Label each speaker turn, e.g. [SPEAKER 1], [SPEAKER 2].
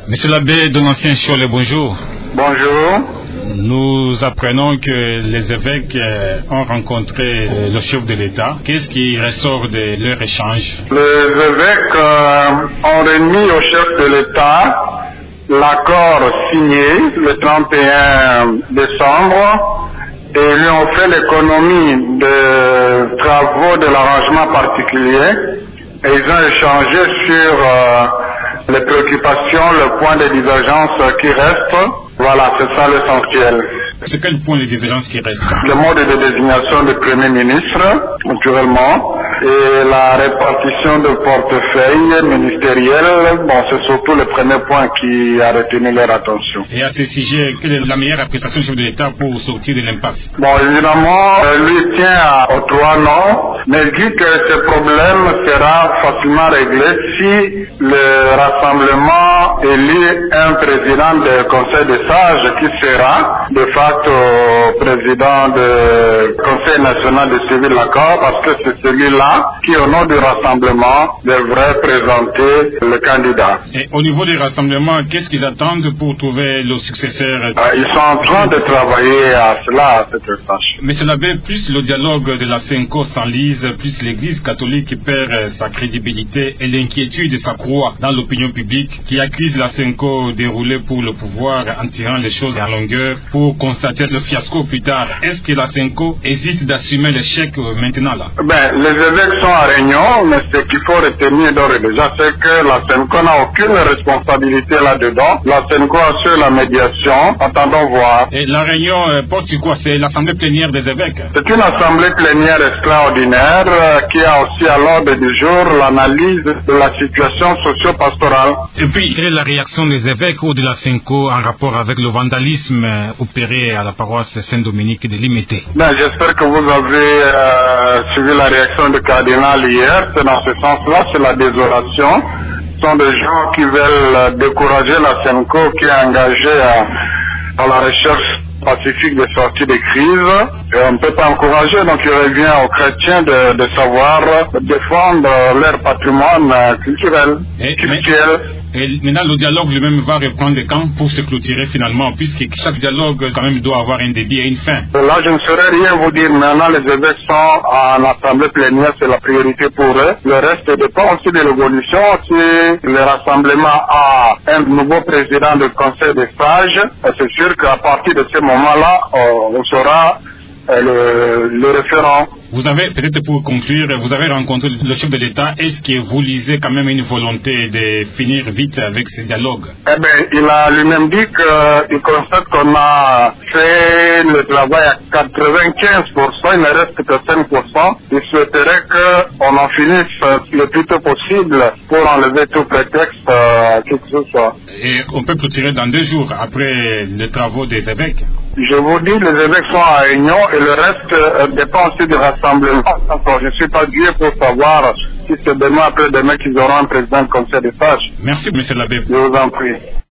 [SPEAKER 1] Monsieur l'abbé de l'ancien Cholet, bonjour.
[SPEAKER 2] Bonjour.
[SPEAKER 1] Nous apprenons que les évêques ont rencontré le chef de l'État. Qu'est-ce qui ressort de leur échange?
[SPEAKER 2] Les évêques ont remis au chef de l'État l'accord signé le 31 décembre et lui ont fait l'économie de travaux de l'arrangement particulier et ils ont échangé sur les préoccupations, le point de divergence qui reste. Voilà, c'est ça l'essentiel.
[SPEAKER 1] C'est quel point de divergence qui reste?
[SPEAKER 2] Le mode de désignation du Premier ministre, naturellement, et la répartition de portefeuilles ministériels. Bon, c'est surtout le premier point qui a retenu leur attention.
[SPEAKER 1] Et à ce sujet, quelle est la meilleure appréciation du chef de l'État pour sortir de l'impasse?
[SPEAKER 2] Bon, évidemment, lui tient aux 3 noms, mais dit que ce problème sera facilement réglé si le rassemblement élit un président du Conseil des sages qui sera de facto président du Conseil national de suivi de l'accord, parce que c'est celui-là qui, au nom du rassemblement, devrait présenter le candidat.
[SPEAKER 1] Et au niveau du rassemblement, qu'est-ce qu'ils attendent pour trouver le successeur?
[SPEAKER 2] Ils sont en train de travailler à cela, à cette tâche.
[SPEAKER 1] Monsieur l'abbé, plus le dialogue de la CENCO s'enlise, plus l'Église catholique perd sa crédibilité et l'inquiétude s'accroît dans l'opinion publique qui accuse la CENCO déroulée pour le pouvoir en tirant les choses en longueur pour constater le fiasco plus tard. Est-ce que la CENCO hésite d'assumer l'échec maintenant là?
[SPEAKER 2] Les évêques sont à réunion, mais ce qu'il faut retenir d'ores et déjà, c'est que la CENCO n'a aucune responsabilité là-dedans. La CENCO assure la médiation, attendons voir.
[SPEAKER 1] Et la réunion porte sur quoi? C'est l'assemblée plénière des évêques?
[SPEAKER 2] C'est une assemblée plénière extraordinaire qui a aussi à l'ordre du jour l'analyse de la situation socio-pastorale.
[SPEAKER 1] Et puis, quelle est la réaction des évêques ou de la CENCO en rapport avec le vandalisme opéré à la paroisse Saint-Dominique de Limete?
[SPEAKER 2] J'espère que vous avez suivi la réaction du cardinal hier. C'est dans ce sens-là, c'est la désolation. Ce sont des gens qui veulent décourager la CENCO qui est engagée à la recherche pacifique de sortie des crises. Et on ne peut pas encourager, donc il revient aux chrétiens de savoir défendre leur patrimoine culturel.
[SPEAKER 1] Et maintenant, le dialogue lui-même va reprendre quand pour se clôturer finalement, puisque chaque dialogue quand même doit avoir un début et une fin.
[SPEAKER 2] Là, je ne saurais rien vous dire. Maintenant, les évêques sont en assemblée plénière, c'est la priorité pour eux. Le reste dépend aussi de l'évolution. Si le rassemblement a un nouveau président du Conseil des sages, c'est sûr qu'à partir de ce moment-là, on saura le référent.
[SPEAKER 1] Vous avez, peut-être pour conclure, vous avez rencontré le chef de l'État. Est-ce que vous lisez quand même une volonté de finir vite avec ce dialogue?
[SPEAKER 2] Il a lui-même dit qu'il constate qu'on a fait le travail à 95%, il ne reste que 5%. Il souhaiterait qu'on en finisse le plus tôt possible pour enlever tout prétexte qui que ce soit.
[SPEAKER 1] Et on peut clôturer dans 2 jours après les travaux des évêques?
[SPEAKER 2] Je vous dis, les évêques sont à réunion et le reste dépend aussi du rassemblement. Je ne suis pas Dieu pour savoir si c'est demain après-demain qu'ils auront un président du Conseil des sages.
[SPEAKER 1] Merci, monsieur l'abbé.
[SPEAKER 2] Je vous en prie.